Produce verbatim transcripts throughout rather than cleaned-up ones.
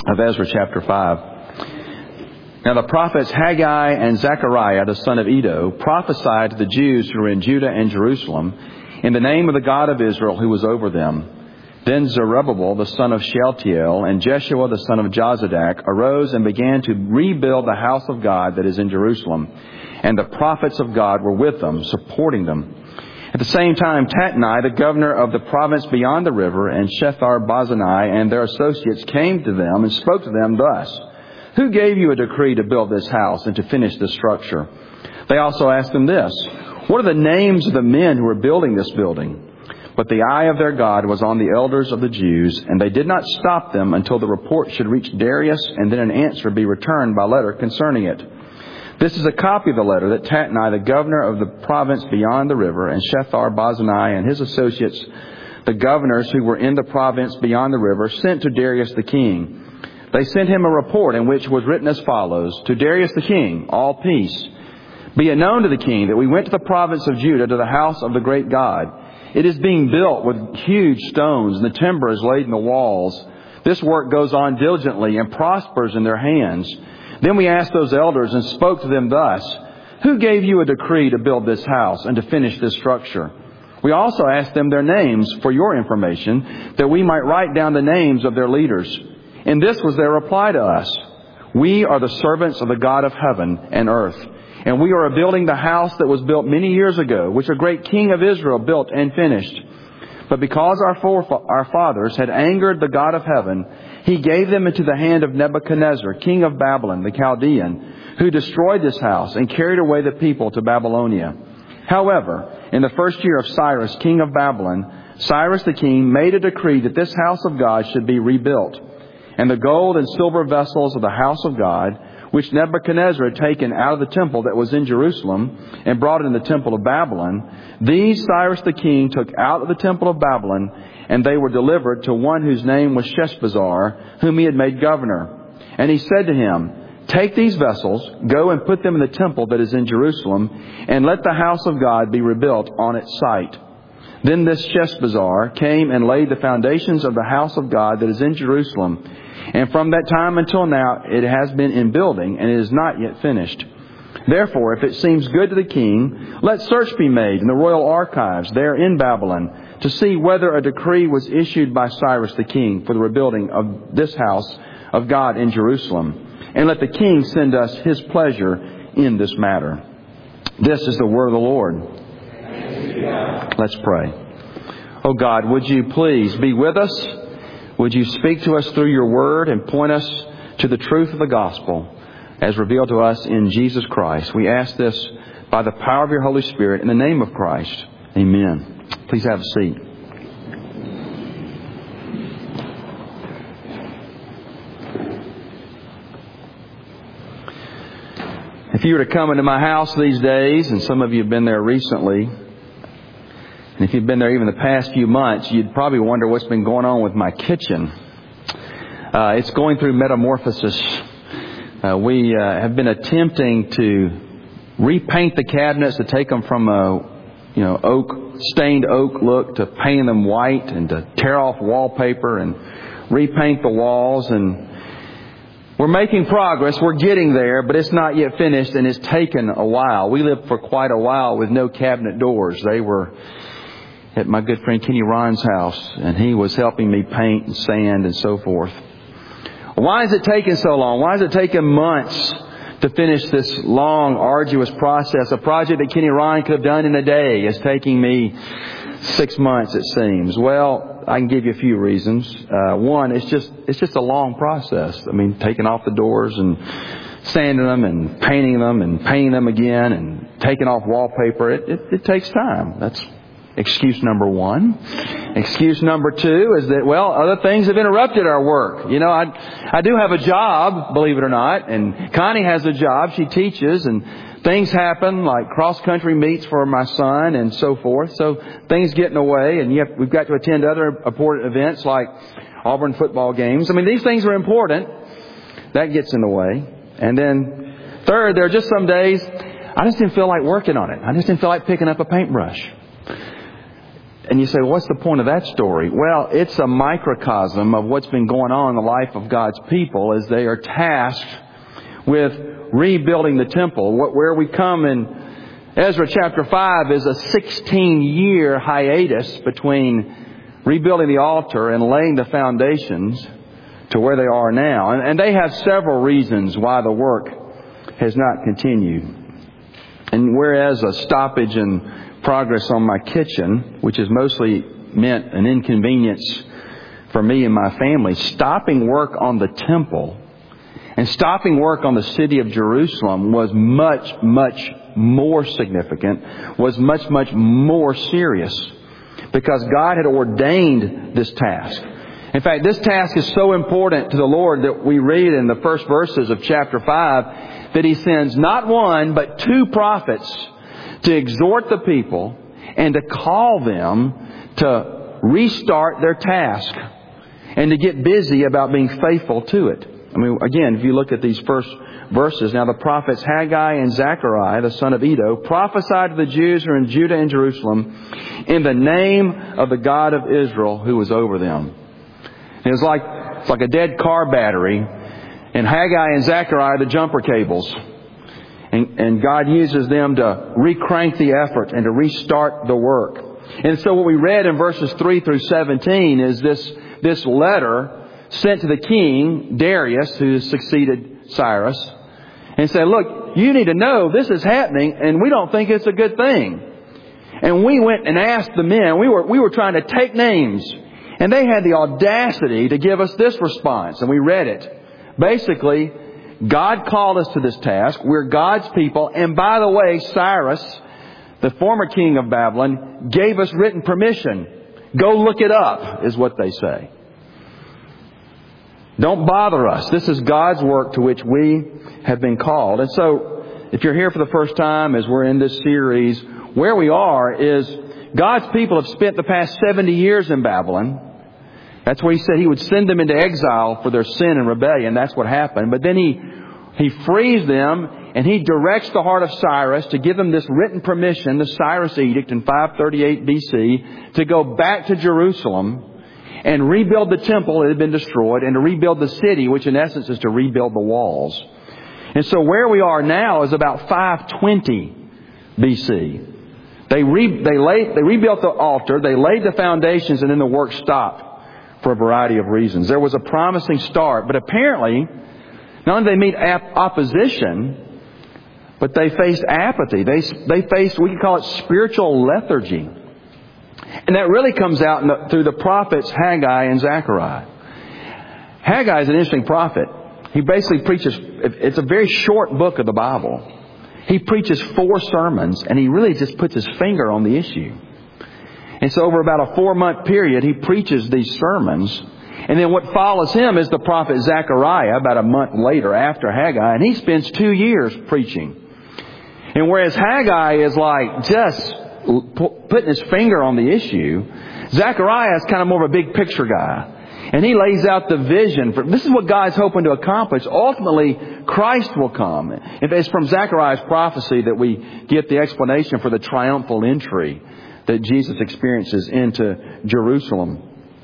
of Ezra chapter five. Now the prophets Haggai and Zechariah, the son of Iddo, prophesied to the Jews who were in Judah and Jerusalem in the name of the God of Israel who was over them. Then Zerubbabel, the son of Shealtiel, and Jeshua, the son of Jozadak, arose and began to rebuild the house of God that is in Jerusalem. And the prophets of God were with them, supporting them. At the same time, Tatnai, the governor of the province beyond the river, and Shethar-Bozenai and their associates came to them and spoke to them thus: Who gave you a decree to build this house and to finish this structure? They also asked them this: What are the names of the men who are building this building? But the eye of their God was on the elders of the Jews, and they did not stop them until the report should reach Darius, and then an answer be returned by letter concerning it. This is a copy of the letter that Tatnai, the governor of the province beyond the river, and Shethar-Bozenai and his associates, the governors who were in the province beyond the river, sent to Darius the king. They sent him a report in which was written as follows: To Darius the king, all peace. Be it known to the king that we went to the province of Judah to the house of the great God. It is being built with huge stones, and the timber is laid in the walls. This work goes on diligently and prospers in their hands. Then we asked those elders and spoke to them thus: Who gave you a decree to build this house and to finish this structure? We also asked them their names for your information, that we might write down the names of their leaders. And this was their reply to us: We are the servants of the God of heaven and earth, and we are building the house that was built many years ago, which a great king of Israel built and finished. But because our foref- our fathers had angered the God of heaven, He gave them into the hand of Nebuchadnezzar, king of Babylon, the Chaldean, who destroyed this house and carried away the people to Babylonia. However, in the first year of Cyrus, king of Babylon, Cyrus the king made a decree that this house of God should be rebuilt. And the gold and silver vessels of the house of God, which Nebuchadnezzar had taken out of the temple that was in Jerusalem and brought it in the temple of Babylon, these Cyrus the king took out of the temple of Babylon, and they were delivered to one whose name was Sheshbazzar, whom he had made governor. And he said to him, Take these vessels, go and put them in the temple that is in Jerusalem, and let the house of God be rebuilt on its site. Then this Sheshbazzar came and laid the foundations of the house of God that is in Jerusalem. And from that time until now, it has been in building, and it is not yet finished. Therefore, if it seems good to the king, let search be made in the royal archives there in Babylon to see whether a decree was issued by Cyrus the king for the rebuilding of this house of God in Jerusalem. And let the king send us his pleasure in this matter. This is the word of the Lord. Let's pray. Oh God, would you please be with us? Would you speak to us through your word and point us to the truth of the gospel as revealed to us in Jesus Christ? We ask this by the power of your Holy Spirit in the name of Christ. Amen. Please have a seat. If you were to come into my house these days, and some of you have been there recently, and if you've been there even the past few months, you'd probably wonder what's been going on with my kitchen. Uh, it's going through metamorphosis. Uh, we uh, have been attempting to repaint the cabinets, to take them from a you know oak stained oak look to paint them white, and to tear off wallpaper and repaint the walls. And we're making progress. We're getting there, but it's not yet finished, and it's taken a while. We lived for quite a while with no cabinet doors. They were at my good friend Kenny Ron's house, and he was helping me paint and sand and so forth. Why is it taking so long? Why is it taking months to finish this long, arduous process? A project that Kenny Ron could have done in a day is taking me six months, it seems. Well, I can give you a few reasons. Uh, one, it's just it's just a long process. I mean, taking off the doors and sanding them and painting them and painting them again and taking off wallpaper. It, it, it takes time. That's excuse number one. Excuse number two is that, well, other things have interrupted our work. You know, I I do have a job, believe it or not, and Connie has a job. She teaches, and things happen like cross-country meets for my son and so forth. So things get in the way, and you have, we've got to attend other important events like Auburn football games. I mean, these things are important. That gets in the way. And then third, there are just some days I just didn't feel like working on it. I just didn't feel like picking up a paintbrush. And you say, well, what's the point of that story? Well, it's a microcosm of what's been going on in the life of God's people as they are tasked with rebuilding the temple. What, where we come in Ezra chapter five is a sixteen-year hiatus between rebuilding the altar and laying the foundations to where they are now. And, and they have several reasons why the work has not continued. And whereas a stoppage in progress on my kitchen, which has mostly meant an inconvenience for me and my family, stopping work on the temple and stopping work on the city of Jerusalem was much, much more significant, was much, much more serious, because God had ordained this task. In fact, this task is so important to the Lord that we read in the first verses of chapter five that He sends not one but two prophets to exhort the people and to call them to restart their task and to get busy about being faithful to it. I mean, again, if you look at these first verses, now the prophets Haggai and Zechariah, the son of Iddo, prophesied to the Jews who are in Judah and Jerusalem in the name of the God of Israel who was over them. And it's like, it's like a dead car battery, and Haggai and Zechariah, the jumper cables. And, and God uses them to recrank the effort and to restart the work. And so what we read in verses three through seventeen is this, this letter sent to the king, Darius, who succeeded Cyrus, and said, look, you need to know this is happening and we don't think it's a good thing. And we went and asked the men, we were, we were trying to take names, and they had the audacity to give us this response, and we read it. Basically, God called us to this task. We're God's people. And by the way, Cyrus, the former king of Babylon, gave us written permission. Go look it up, is what they say. Don't bother us. This is God's work to which we have been called. And so, if you're here for the first time as we're in this series, where we are is God's people have spent the past seventy years in Babylon. That's where He said He would send them into exile for their sin and rebellion. That's what happened. But then He He frees them, and He directs the heart of Cyrus to give them this written permission, the Cyrus Edict in five thirty-eight B C, to go back to Jerusalem and rebuild the temple that had been destroyed, and to rebuild the city, which in essence is to rebuild the walls. And so where we are now is about five twenty B C. They re, they laid, they rebuilt the altar, they laid the foundations, and then the work stopped for a variety of reasons. There was a promising start, but apparently, not only did they meet ap- opposition, but they faced apathy. They they faced, we could call it spiritual lethargy. And that really comes out in the, through the prophets Haggai and Zechariah. Haggai is an interesting prophet. He basically preaches, it's a very short book of the Bible. He preaches four sermons, and he really just puts his finger on the issue. And so over about a four-month period, he preaches these sermons. And then what follows him is the prophet Zechariah, about a month later after Haggai, and he spends two years preaching. And whereas Haggai is like just putting his finger on the issue, Zechariah is kind of more of a big picture guy. And he lays out the vision for, this is what God's hoping to accomplish. Ultimately, Christ will come. It's from Zechariah's prophecy that we get the explanation for the triumphal entry that Jesus experiences into Jerusalem.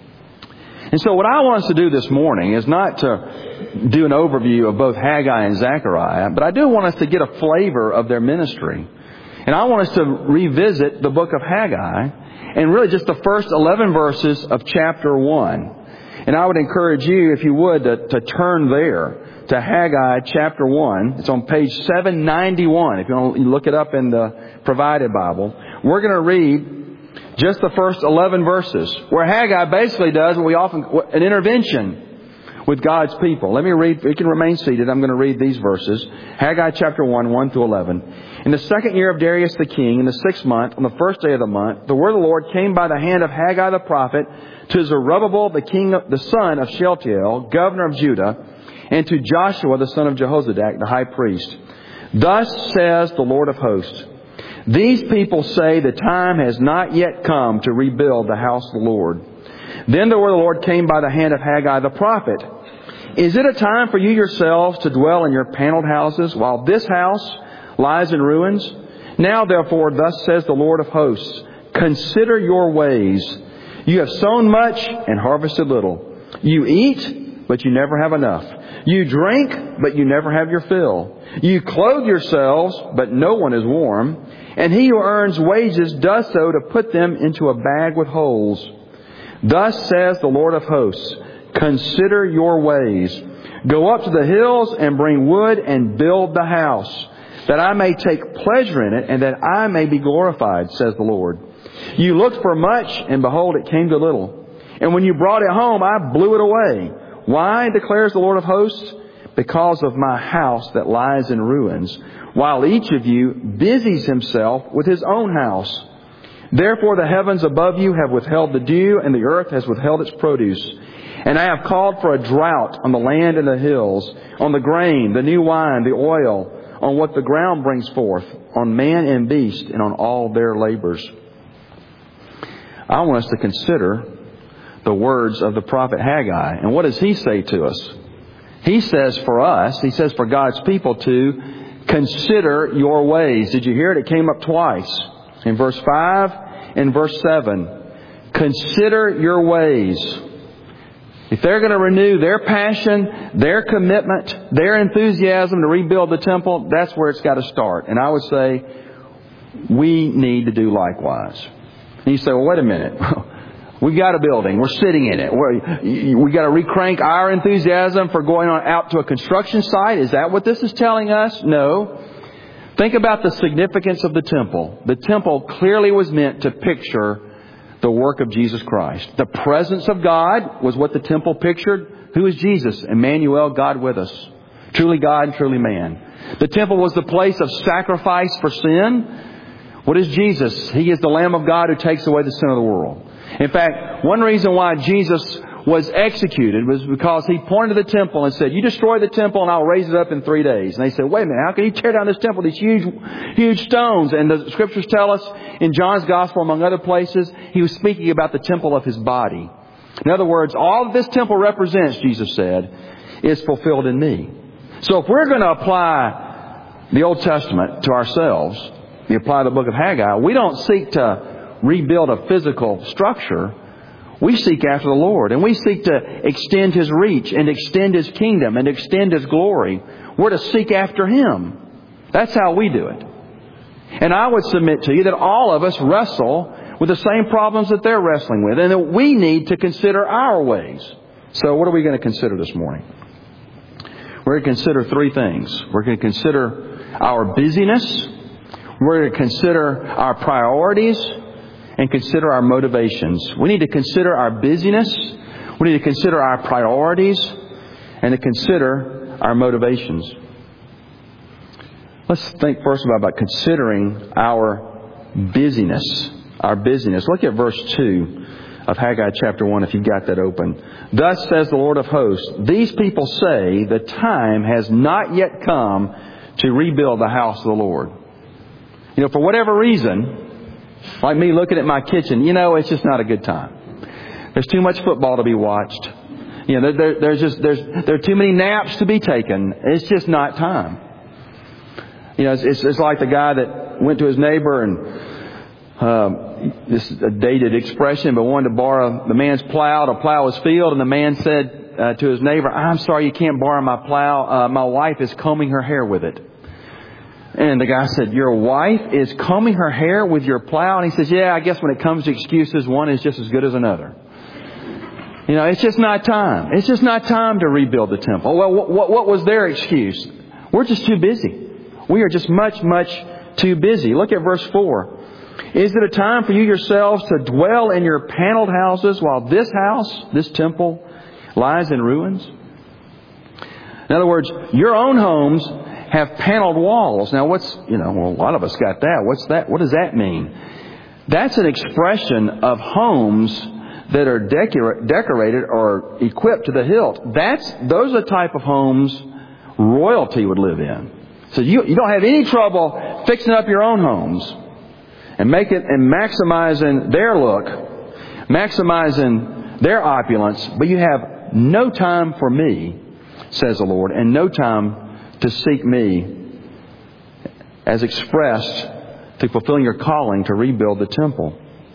And so what I want us to do this morning is not to do an overview of both Haggai and Zechariah, but I do want us to get a flavor of their ministry. And I want us to revisit the book of Haggai and really just the first eleven verses of chapter one. And I would encourage you, if you would, to, to turn there to Haggai chapter one. It's on page seven ninety-one, if you want to look it up in the provided Bible. We're going to read just the first eleven verses, where Haggai basically does what we often, an intervention with God's people. Let me read, you can remain seated. I'm going to read these verses. Haggai chapter one, one through eleven. In the second year of Darius the king, in the sixth month, on the first day of the month, the word of the Lord came by the hand of Haggai the prophet to Zerubbabel the king, of, the son of Shealtiel, governor of Judah, and to Joshua the son of Jehozadak, the high priest. Thus says the Lord of hosts, these people say the time has not yet come to rebuild the house of the Lord. Then the word of the Lord came by the hand of Haggai the prophet. Is it a time for you yourselves to dwell in your paneled houses while this house lies in ruins? Now therefore, thus says the Lord of hosts, consider your ways. You have sown much and harvested little. You eat, but you never have enough. You drink, but you never have your fill. You clothe yourselves, but no one is warm. And he who earns wages does so to put them into a bag with holes. Thus says the Lord of hosts, consider your ways. Go up to the hills and bring wood and build the house, that I may take pleasure in it and that I may be glorified, says the Lord. You looked for much, and behold, it came to little. And when you brought it home, I blew it away. Why, declares the Lord of hosts? Because of my house that lies in ruins, while each of you busies himself with his own house. Therefore the heavens above you have withheld the dew, and the earth has withheld its produce. And I have called for a drought on the land and the hills, on the grain, the new wine, the oil, on what the ground brings forth, on man and beast, and on all their labors. I want us to consider the words of the prophet Haggai. And what does he say to us? He says for us, he says for God's people to consider your ways. Did you hear it? It came up twice. In verse five and verse seven. Consider your ways. If they're going to renew their passion, their commitment, their enthusiasm to rebuild the temple, that's where it's got to start. And I would say we need to do likewise. And you say, well, wait a minute. We've got a building. We're sitting in it. We're, we got to recrank our enthusiasm for going on out to a construction site. Is that what this is telling us? No. Think about the significance of the temple. The temple clearly was meant to picture the work of Jesus Christ. The presence of God was what the temple pictured. Who is Jesus? Emmanuel, God with us. Truly God and truly man. The temple was the place of sacrifice for sin. What is Jesus? He is the Lamb of God who takes away the sin of the world. In fact, one reason why Jesus was executed was because he pointed to the temple and said, you destroy the temple and I'll raise it up in three days. And they said, wait a minute, how can you tear down this temple, these huge, huge stones? And the scriptures tell us in John's gospel, among other places, he was speaking about the temple of his body. In other words, all that this temple represents, Jesus said, is fulfilled in me. So if we're going to apply the Old Testament to ourselves, we apply the book of Haggai, we don't seek to rebuild a physical structure. We seek after the Lord, and we seek to extend His reach and extend His kingdom and extend His glory. We're to seek after Him. That's how we do it. And I would submit to you that all of us wrestle with the same problems that they're wrestling with, and that we need to consider our ways. So what are we going to consider this morning? We're going to consider three things. We're going to consider our busyness. We're going to consider our priorities. And consider our motivations. We need to consider our busyness. We need to consider our priorities. And to consider our motivations. Let's think first about, about considering our busyness. Our busyness. Look at verse two of Haggai chapter one if you've got that open. Thus says the Lord of hosts, these people say the time has not yet come to rebuild the house of the Lord. You know, for whatever reason, like me looking at my kitchen, you know, it's just not a good time. There's too much football to be watched. You know, there, there, there's just there's there are too many naps to be taken. It's just not time. You know, it's, it's, it's like the guy that went to his neighbor and um, this is a dated expression, but wanted to borrow the man's plow to plow his field, and the man said uh, to his neighbor, "I'm sorry, you can't borrow my plow. Uh, my wife is combing her hair with it." And the guy said, your wife is combing her hair with your plow? And he says, yeah, I guess when it comes to excuses, one is just as good as another. You know, it's just not time. It's just not time to rebuild the temple. Well, what, what was their excuse? We're just too busy. We are just much, much too busy. Look at verse four. Is it a time for you yourselves to dwell in your paneled houses while this house, this temple, lies in ruins? In other words, your own homes have paneled walls. Now what's, you know, well, a lot of us got that. What's that? What does that mean? That's an expression of homes that are decor- decorated or equipped to the hilt. That's, those are the type of homes royalty would live in. So you, you don't have any trouble fixing up your own homes and make it and maximizing their look, maximizing their opulence, but you have no time for me, says the Lord, and no time to seek me as expressed to fulfilling your calling to rebuild the temple.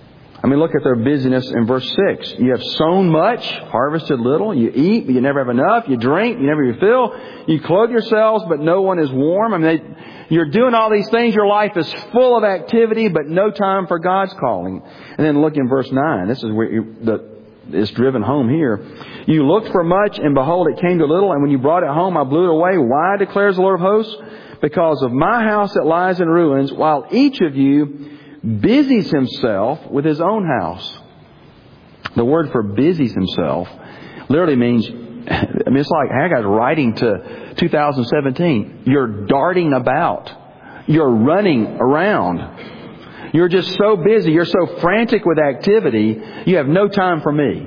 I mean, look at their busyness in verse six. You have sown much, harvested little. You eat, but you never have enough. You drink, you never refill. You clothe yourselves, but no one is warm. I mean, they, you're doing all these things. Your life is full of activity, but no time for God's calling. And then look in verse nine. This is where you, the, it's driven home here. You looked for much, and behold, it came to little. And when you brought it home, I blew it away. Why, declares the Lord of hosts? Because of my house that lies in ruins, while each of you busies himself with his own house. The word for busies himself literally means, I mean, it's like Haggai's writing to two thousand seventeen. You're darting about. You're running around. You're just so busy. You're so frantic with activity. You have no time for me.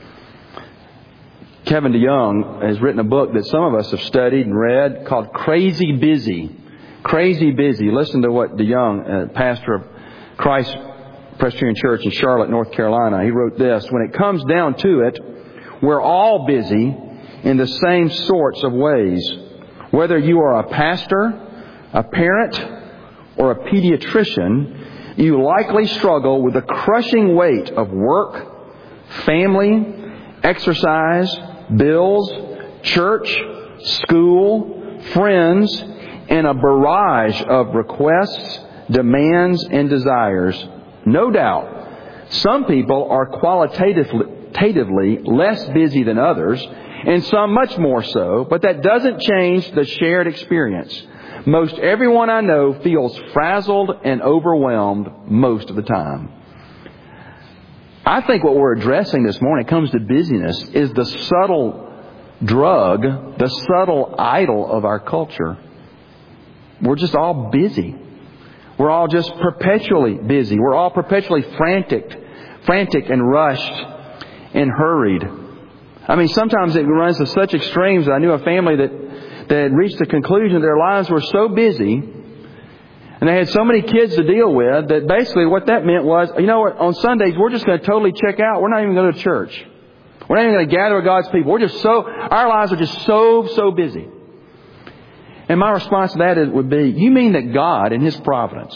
Kevin DeYoung has written a book that some of us have studied and read called Crazy Busy. Crazy Busy. Listen to what DeYoung, uh, pastor of Christ Presbyterian Church in Charlotte, North Carolina, he wrote this: when it comes down to it, we're all busy in the same sorts of ways. Whether you are a pastor, a parent, or a pediatrician, you likely struggle with the crushing weight of work, family, exercise, bills, church, school, friends, and a barrage of requests, demands, and desires. No doubt, some people are qualitatively less busy than others, and some much more so, but that doesn't change the shared experience. Most everyone I know feels frazzled and overwhelmed most of the time. I think what we're addressing this morning, when it comes to busyness, is the subtle drug, the subtle idol of our culture. We're just all busy. We're all just perpetually busy. We're all perpetually frantic, frantic and rushed and hurried. I mean, sometimes it runs to such extremes that I knew a family that, that had reached the conclusion that their lives were so busy and they had so many kids to deal with that basically what that meant was, you know what, on Sundays we're just going to totally check out. We're not even going to go to church. We're not even going to gather with God's people. We're just so, our lives are just so, so busy. And my response to that is, would be, you mean that God in His providence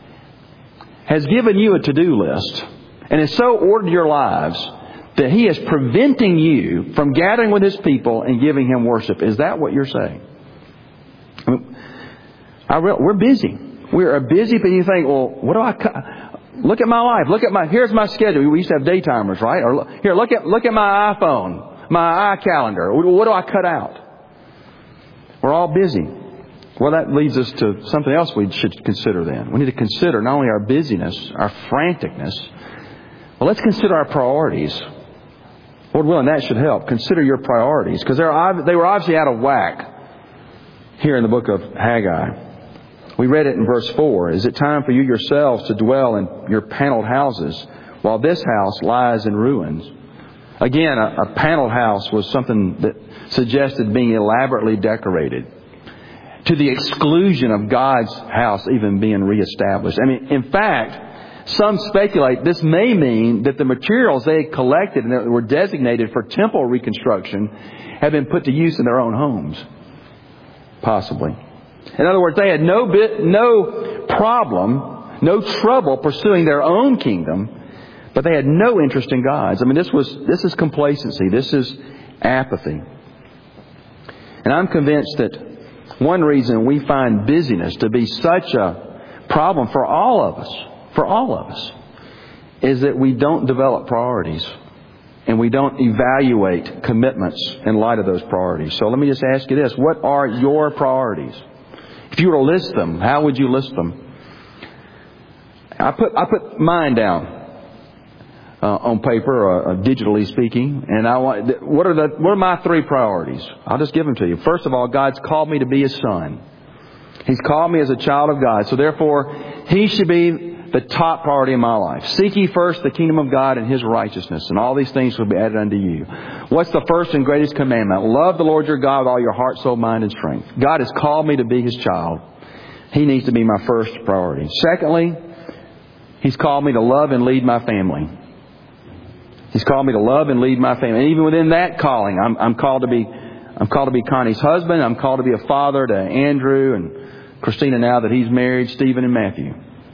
has given you a to-do list and has so ordered your lives that He is preventing you from gathering with His people and giving Him worship? Is that what you're saying? I mean, I re- we're busy. We're busy, but you think, well, what do I cut? Look at my life. Look at my, here's my schedule. We used to have day timers, right? Or here, look at, look at my iPhone, my iCalendar. What do I cut out? We're all busy. Well, that leads us to something else we should consider then. We need to consider not only our busyness, our franticness, but let's consider our priorities. Lord willing, that should help. Consider your priorities, because they were obviously out of whack here in the book of Haggai. We read it in verse four. Is it time for you yourselves to dwell in your paneled houses while this house lies in ruins? Again, a, a paneled house was something that suggested being elaborately decorated, to the exclusion of God's house even being reestablished. I mean, in fact, some speculate this may mean that the materials they had collected and that were designated for temple reconstruction have been put to use in their own homes. Possibly. In other words, they had no bit, no problem, no trouble pursuing their own kingdom, but they had no interest in God's. I mean, this was, this is complacency. This is apathy. And I'm convinced that one reason we find busyness to be such a problem for all of us, for all of us, is that we don't develop priorities and we don't evaluate commitments in light of those priorities. So let me just ask you this. What are your priorities? If you were to list them, how would you list them? I put I put mine down uh, on paper, or uh, digitally speaking, and I want. What are the what are my three priorities? I'll just give them to you. First of all, God's called me to be His son. He's called me as a child of God, so therefore He should be the top priority in my life. Seek ye first the kingdom of God and His righteousness, and all these things will be added unto you. What's the first and greatest commandment? Love the Lord your God with all your heart, soul, mind, and strength. God has called me to be His child. He needs to be my first priority. Secondly, He's called me to love and lead my family. He's called me to love and lead my family. And even within that calling, I'm, I'm called to be, I'm called to be Connie's husband. I'm called to be a father to Andrew and Christina now that he's married, Stephen and Matthew.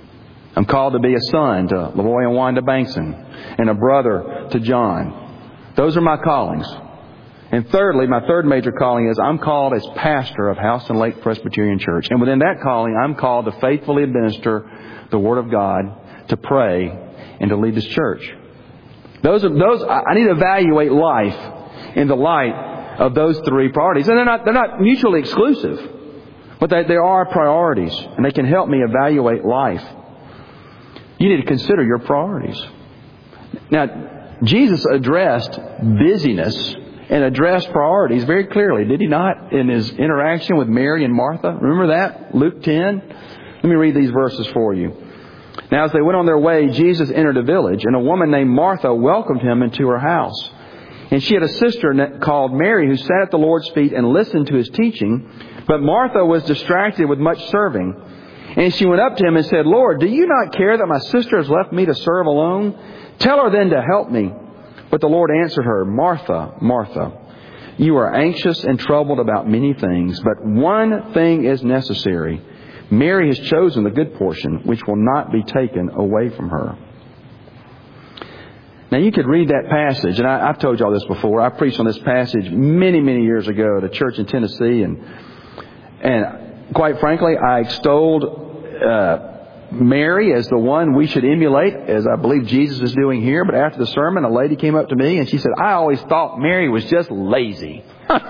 I'm called to be a son to Leroy and Wanda Bankson and a brother to John. Those are my callings. And thirdly, my third major calling is I'm called as pastor of Houston Lake Presbyterian Church. And within that calling, I'm called to faithfully administer the Word of God, to pray, and to lead this church. Those are those. I need to evaluate life in the light of those three priorities. And they're not they're not mutually exclusive, but they, they are priorities, and they can help me evaluate life. You need to consider your priorities. Now, Jesus addressed busyness and addressed priorities very clearly, did He not, in His interaction with Mary and Martha? Remember that? Luke ten? Let me read these verses for you. Now, as they went on their way, Jesus entered a village, and a woman named Martha welcomed Him into her house. And she had a sister called Mary who sat at the Lord's feet and listened to His teaching. But Martha was distracted with much serving. And she went up to Him and said, Lord, do you not care that my sister has left me to serve alone? Tell her then to help me. But the Lord answered her, Martha, Martha, you are anxious and troubled about many things, but one thing is necessary. Mary has chosen the good portion, which will not be taken away from her. Now, you could read that passage, and I, I've told you all this before. I preached on this passage many, many years ago at a church in Tennessee, and and quite frankly, I extolled uh, Mary as the one we should emulate, as I believe Jesus is doing here. But after the sermon, a lady came up to me and she said, I always thought Mary was just lazy.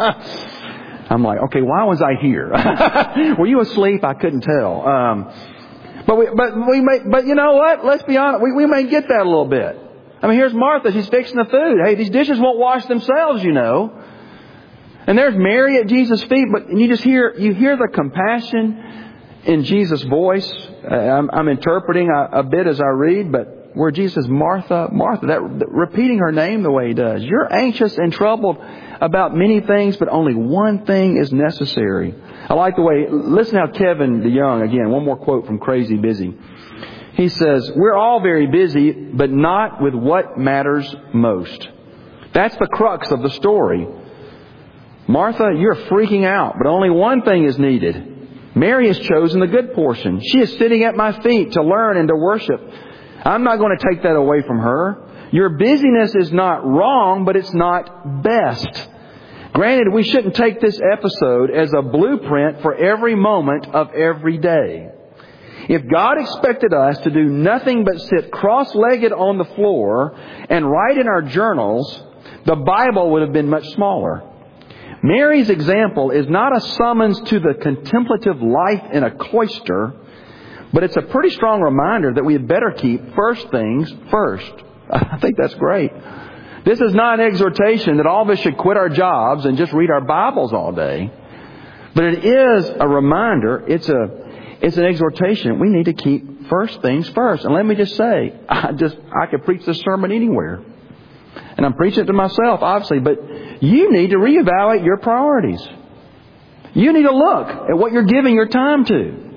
I'm like, okay, why was I here? Were you asleep? I couldn't tell. Um, but we, but we may, but you know what? Let's be honest. We, we may get that a little bit. I mean, here's Martha. She's fixing the food. Hey, these dishes won't wash themselves, you know. And there's Mary at Jesus' feet. But you just hear, you hear the compassion in Jesus' voice. Uh, I'm, I'm interpreting a, a bit as I read, but where Jesus says, Martha, Martha, that, that repeating her name the way He does. You're anxious and troubled about many things, but only one thing is necessary. I like the way, listen how Kevin DeYoung, again, one more quote from Crazy Busy. He says, we're all very busy, but not with what matters most. That's the crux of the story. Martha, you're freaking out, but only one thing is needed. Mary has chosen the good portion. She is sitting at my feet to learn and to worship. I'm not going to take that away from her. Your busyness is not wrong, but it's not best. Granted, we shouldn't take this episode as a blueprint for every moment of every day. If God expected us to do nothing but sit cross-legged on the floor and write in our journals, the Bible would have been much smaller. Mary's example is not a summons to the contemplative life in a cloister, but it's a pretty strong reminder that we had better keep first things first. I think that's great. This is not an exhortation that all of us should quit our jobs and just read our Bibles all day. But it is a reminder, it's a it's an exhortation. We need to keep first things first. And let me just say, I just I could preach this sermon anywhere. And I'm preaching it to myself, obviously, but you need to reevaluate your priorities. You need to look at what you're giving your time to.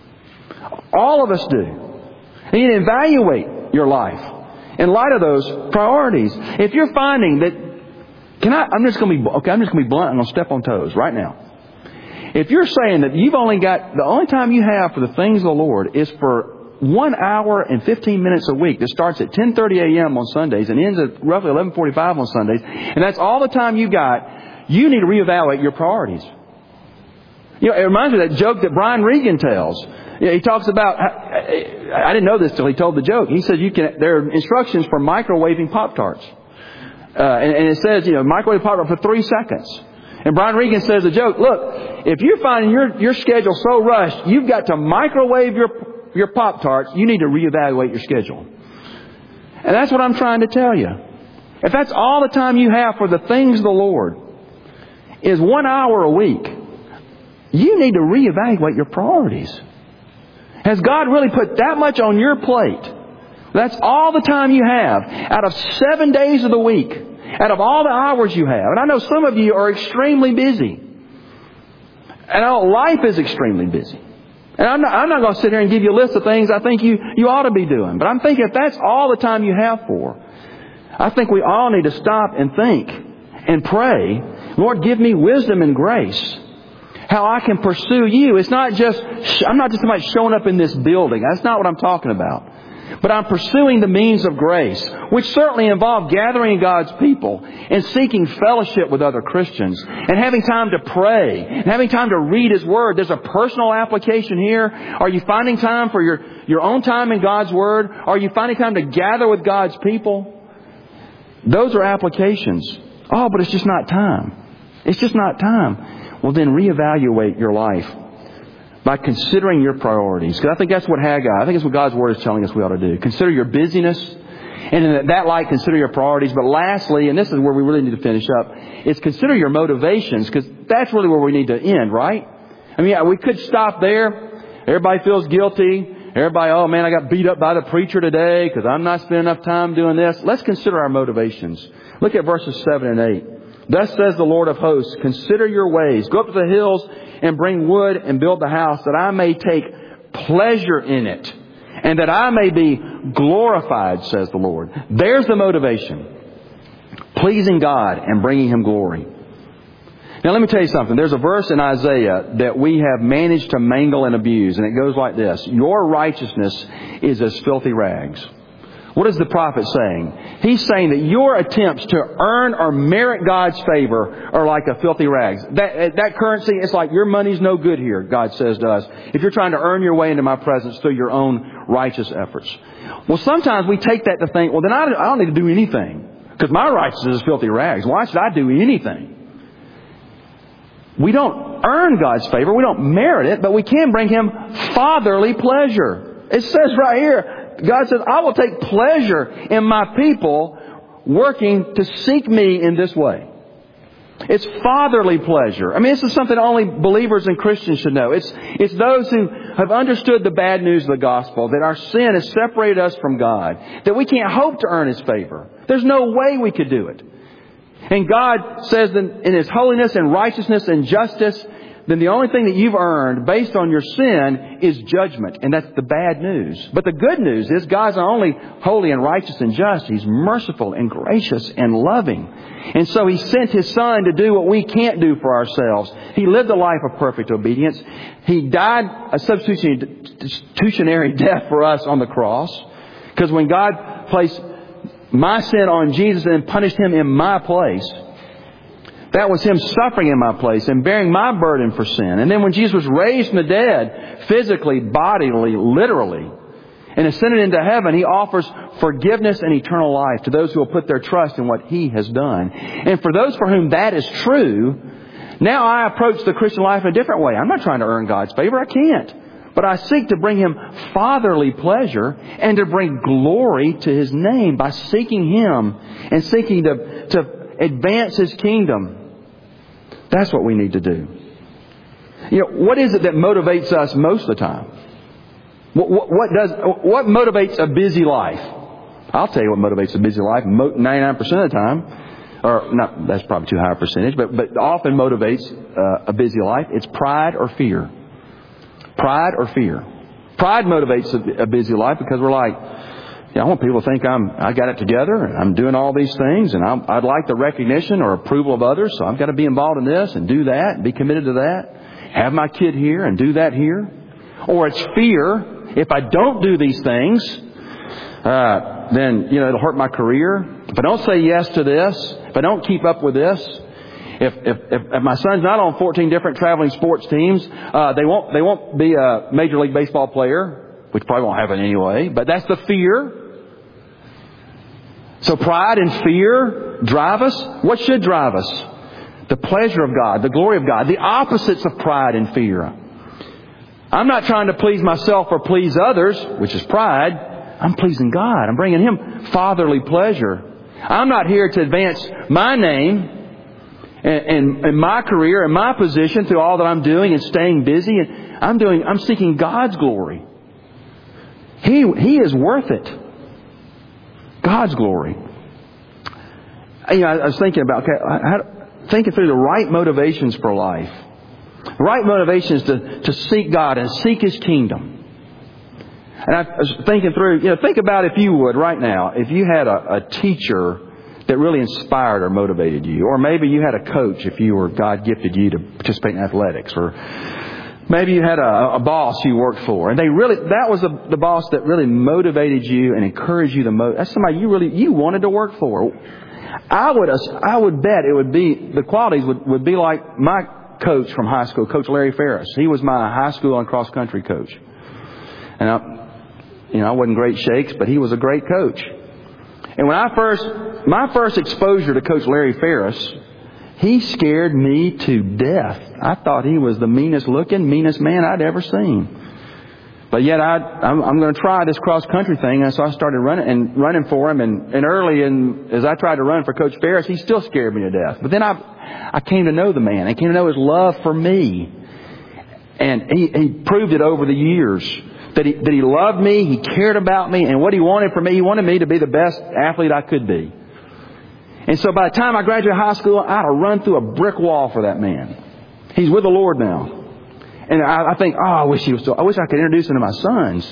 All of us do. And you need to evaluate your life in light of those priorities. If you're finding that, can I, I'm just going to be, okay, I'm just going to be blunt. I'm going to step on toes right now. If you're saying that you've only got, the only time you have for the things of the Lord is for one hour and fifteen minutes a week that starts at ten thirty a.m. on Sundays and ends at roughly eleven forty-five on Sundays, and that's all the time you got, you need to reevaluate your priorities. You know, it reminds me of that joke that Brian Regan tells. You know, he talks about, I didn't know this till he told the joke. He says you can, there are instructions for microwaving Pop-Tarts. Uh, and, and it says, you know, microwave Pop-Tart for three seconds. And Brian Regan says the joke, look, if you're finding your, your schedule so rushed, you've got to microwave your, your Pop-Tarts, you need to reevaluate your schedule. And that's what I'm trying to tell you. If that's all the time you have for the things of the Lord is one hour a week, you need to reevaluate your priorities. Has God really put that much on your plate? That's all the time you have out of seven days of the week, out of all the hours you have. And I know some of you are extremely busy. And I know life is extremely busy. And I'm not, I'm not going to sit here and give you a list of things I think you, you ought to be doing. But I'm thinking if that's all the time you have for, I think we all need to stop and think and pray, Lord, give me wisdom and grace. How I can pursue you. It's not just, I'm not just about showing up in this building. That's not what I'm talking about. But I'm pursuing the means of grace, which certainly involve gathering God's people and seeking fellowship with other Christians and having time to pray and having time to read His Word. There's a personal application here. Are you finding time for your, your own time in God's Word? Are you finding time to gather with God's people? Those are applications. Oh, but it's just not time. It's just not time. Well, then reevaluate your life by considering your priorities. Because I think that's what Haggai, I think that's what God's Word is telling us we ought to do. Consider your busyness. And in that light, consider your priorities. But lastly, and this is where we really need to finish up, is consider your motivations. Because that's really where we need to end, right? I mean, yeah, we could stop there. Everybody feels guilty. Everybody, oh man, I got beat up by the preacher today because I'm not spending enough time doing this. Let's consider our motivations. Look at verses seven and eight. Thus says the Lord of hosts, consider your ways. Go up to the hills and bring wood and build the house, that I may take pleasure in it, and that I may be glorified, says the Lord. There's the motivation. Pleasing God and bringing Him glory. Now let me tell you something. There's a verse in Isaiah that we have managed to mangle and abuse, and it goes like this. Your righteousness is as filthy rags. What is the prophet saying? He's saying that your attempts to earn or merit God's favor are like a filthy rags. That, that currency, it's like your money's no good here, God says to us, if you're trying to earn your way into my presence through your own righteous efforts. Well, sometimes we take that to think, well, then I don't need to do anything because my righteousness is filthy rags. Why should I do anything? We don't earn God's favor. We don't merit it, but we can bring Him fatherly pleasure. It says right here, God says, I will take pleasure in my people working to seek me in this way. It's fatherly pleasure. I mean, this is something only believers and Christians should know. It's, it's those who have understood the bad news of the gospel, that our sin has separated us from God, that we can't hope to earn His favor. There's no way we could do it. And God says that in His holiness and righteousness and justice, then the only thing that you've earned based on your sin is judgment. And that's the bad news. But the good news is God's not only holy and righteous and just, He's merciful and gracious and loving. And so He sent His Son to do what we can't do for ourselves. He lived a life of perfect obedience. He died a substitutionary death for us on the cross. Because when God placed my sin on Jesus and punished Him in my place, that was Him suffering in my place and bearing my burden for sin. And then when Jesus was raised from the dead, physically, bodily, literally, and ascended into heaven, He offers forgiveness and eternal life to those who will put their trust in what He has done. And for those for whom that is true, now I approach the Christian life in a different way. I'm not trying to earn God's favor. I can't. But I seek to bring Him fatherly pleasure and to bring glory to His name by seeking Him and seeking to, to advance His kingdom. That's what we need to do. You know, what is it that motivates us most of the time? What, what, what does what motivates a busy life? I'll tell you what motivates a busy life. ninety-nine percent of the time, or not, that's probably too high a percentage, but but often motivates uh, a busy life. It's pride or fear. Pride or fear. Pride motivates a, a busy life because we're like, yeah, I want people to think I'm, I got it together and I'm doing all these things and I'm, I'd like the recognition or approval of others. So I've got to be involved in this and do that and be committed to that. Have my kid here and do that here. Or it's fear. If I don't do these things, uh, then, you know, it'll hurt my career. If I don't say yes to this, if I don't keep up with this, if, if, if, if my son's not on fourteen different traveling sports teams, uh, they won't, they won't be a Major League Baseball player, which probably won't happen anyway, but that's the fear. So pride and fear drive us. What should drive us? The pleasure of God, the glory of God, the opposites of pride and fear. I'm not trying to please myself or please others, which is pride. I'm pleasing God. I'm bringing Him fatherly pleasure. I'm not here to advance my name and, and, and my career and my position through all that I'm doing and staying busy. And I'm doing. I'm seeking God's glory. He He is worth it. God's glory. You know, I was thinking about okay, how, thinking through the right motivations for life. The right motivations to, to seek God and seek His kingdom. And I was thinking through, you know, think about if you would right now, if you had a, a teacher that really inspired or motivated you. Or maybe you had a coach if you were, God gifted you to participate in athletics. Or maybe you had a, a boss you worked for, and they really, that was the, the boss that really motivated you and encouraged you the most. That's somebody you really, you wanted to work for. I would, I would bet it would be, the qualities would, would be like my coach from high school, Coach Larry Ferris. He was my high school and cross country coach. And I, you know, I wasn't great shakes, but he was a great coach. And when I first, my first exposure to Coach Larry Ferris, he scared me to death. I thought he was the meanest looking, meanest man I'd ever seen. But yet I, I'm, I'm going to try this cross-country thing. And so I started running and running for him. And, and early in, as I tried to run for Coach Ferris, he still scared me to death. But then I, I came to know the man. I came to know his love for me. And he, he proved it over the years. That he, that he loved me, he cared about me, and what he wanted from me, he wanted me to be the best athlete I could be. And so by the time I graduated high school, I'd have run through a brick wall for that man. He's with the Lord now. And I, I think, oh, I wish he was still, I wish I could introduce him to my sons.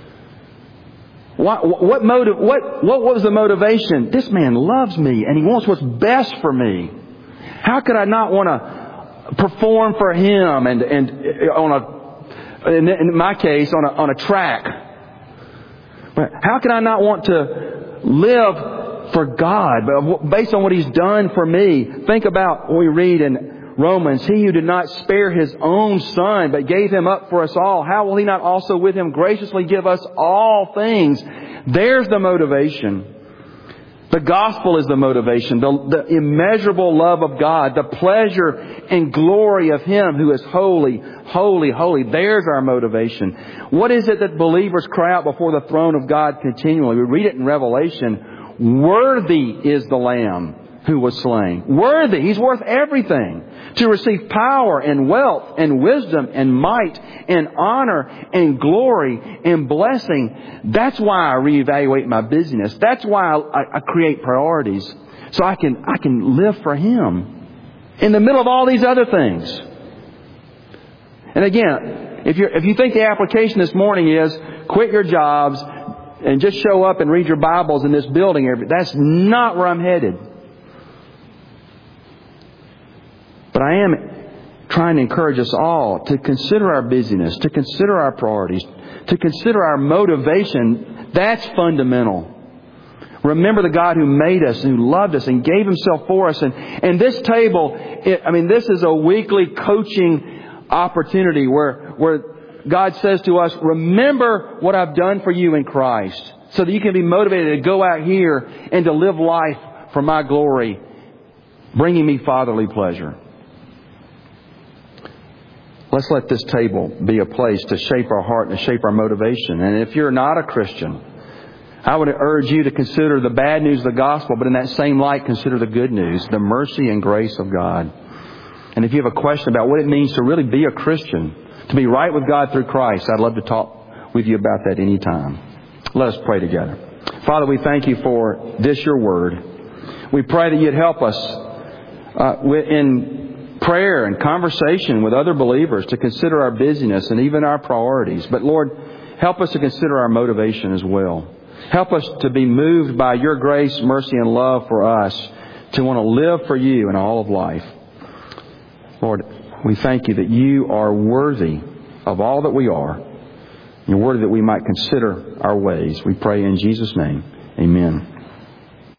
What, what motive, what, what was the motivation? This man loves me and he wants what's best for me. How could I not want to perform for him and, and on a, in my case, on a, on a track? But how can I not want to live for God, but based on what He's done for me? Think about what we read in Romans. He who did not spare His own Son, but gave Him up for us all, how will He not also with Him graciously give us all things? There's the motivation. The gospel is the motivation. The, the immeasurable love of God. The pleasure and glory of Him who is holy, holy, holy. There's our motivation. What is it that believers cry out before the throne of God continually? We read it in Revelation. Worthy is the Lamb who was slain. Worthy. He's worth everything. To receive power and wealth and wisdom and might and honor and glory and blessing. That's why I reevaluate my busyness. That's why I, I create priorities. So I can, I can live for Him in the middle of all these other things. And again, if you if you think the application this morning is quit your jobs and just show up and read your Bibles in this building, every, that's not where I'm headed. But I am trying to encourage us all to consider our busyness, to consider our priorities, to consider our motivation. That's fundamental. Remember the God who made us, who loved us and gave Himself for us. And, and this table, it, I mean, this is a weekly coaching opportunity where, where God says to us, remember what I've done for you in Christ, so that you can be motivated to go out here and to live life for my glory, bringing me fatherly pleasure. Let's let this table be a place to shape our heart and to shape our motivation. And if you're not a Christian, I would urge you to consider the bad news of the gospel, but in that same light, consider the good news, the mercy and grace of God. And if you have a question about what it means to really be a Christian, to be right with God through Christ, I'd love to talk with you about that anytime. Let us pray together. Father, we thank You for this, Your Word. We pray that You'd help us uh, in prayer and conversation with other believers to consider our busyness and even our priorities. But Lord, help us to consider our motivation as well. Help us to be moved by Your grace, mercy, and love for us to want to live for You in all of life. Lord, we thank You that You are worthy of all that we are. You're worthy that we might consider our ways. We pray in Jesus' name. Amen.